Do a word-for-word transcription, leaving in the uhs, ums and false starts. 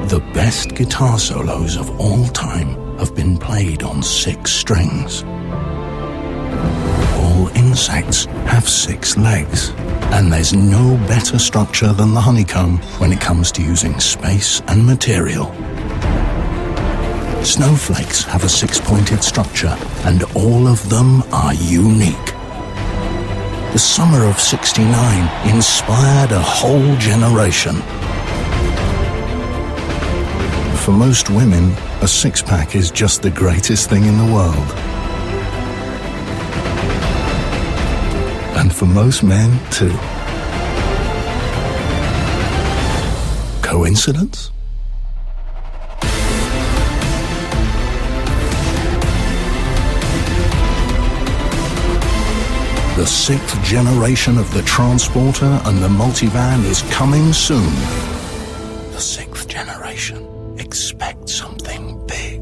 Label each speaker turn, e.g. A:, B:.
A: The best guitar solos of all time have been played on six strings. All insects have six legs, and there's no better structure than the honeycomb when it comes to using space and material. Snowflakes have a six-pointed structure, and all of them are unique. The summer of sixty-nine inspired a whole generation. For most women, a six-pack is just the greatest thing in the world. And for most men, too. Coincidence? The sixth generation of the Transporter and the Multivan is coming soon. The sixth generation. Expect something big.